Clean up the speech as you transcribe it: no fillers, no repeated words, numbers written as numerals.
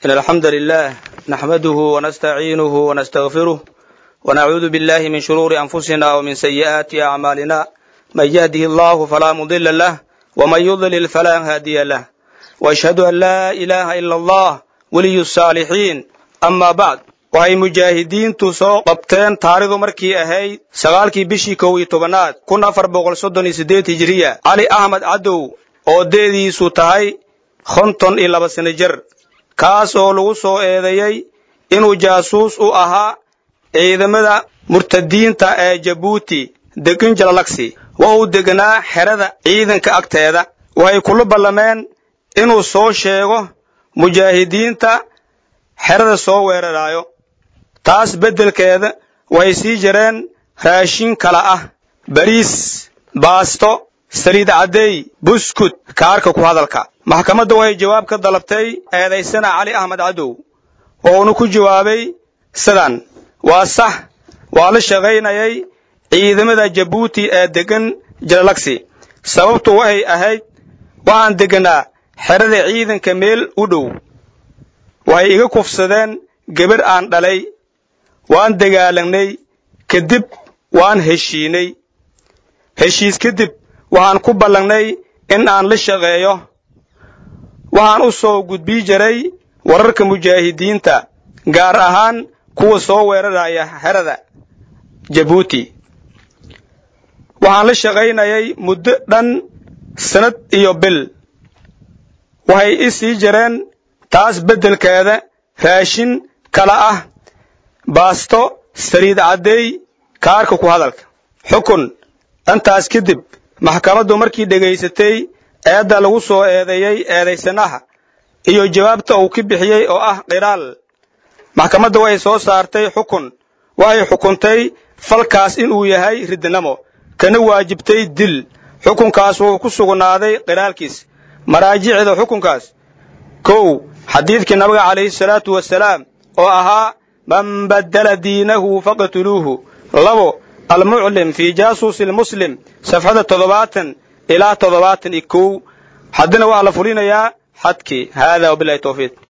إن الحمد لله نحمده ونستعينه ونستغفره ونعوذ بالله من شرور أنفسنا ومن سيئات أعمالنا من يهده الله فلا مضل له ومن يضلل فلا هادي له وأشهد أن لا إله إلا الله ولي الصالحين أما بعد waxay mujaahidiintu soo qabteen taariikhdu markii ahayd 9kii bishii 11aad 1438 hijriya Ali Ahmed Cadow oo deediisu tahay 52 sano jir kaas oo lagu soo eedeeyay inuu jaasuus u ahaa ciidamada murtadiinta ee Djibouti degan Jalaalaksi oo uu deganaa xerada ciidanka agteeda waxay kula ballameen inuu soo sheego mujaahidiinta xerada soo weerarayo taas bedelkeeda way sii jireen raashin kala ah bariis baasto saliid caday buskut kaarka ku hadalka maxkamadda way jawaab ka dalabtay eedaysana Ali Ahmed Cadow oo uu ku jawaabay sidan waa sax waa la shaqaynayay ciidamada Djibouti ee degan Jalaalaksi sababtu waxay ahayd waan deganaa xerada ciidanka meel u dhow way iga kufsadeen gabar aan dhalay waan dagaalanay kadib waan heshiinay heshiis kadib waxaan ku ballanay in aan la shaqeeyo waxaan u soo gudbi jiray wararka mujaahidiinta gaar ahaan kuwa soo weeraraya xerada Djibouti waxaan la shaqaynayay muddo dhan sanad iyo bil waxay isii jireen taas bedelkeeda raashin kala ah baasto saliid caday kaarka ku hadalka xukun antaas kadib maxkamaddu markii dhageysatay eedda lagu soo eedeeyay eedaysanaha iyo jawaabta uu ka bixiyay oo ah qiraal maxkamaddu way soo saartay xukun way xukuntay falkaas inuu yahay ridnimo kana waajibtay dil xukunkaas uu ku sugnaaday qiraalkiis maraajicda xukunkaas kow xadiidkii nabiga calayhi salaatu wasalaam oo ahaa من بدل دينه فقتلوه لبو المعلم في جاسوس المسلم صفحة 7 إلى 7 إكو حدنا وعلى فلين يا حدكي هذا وبالله توفيق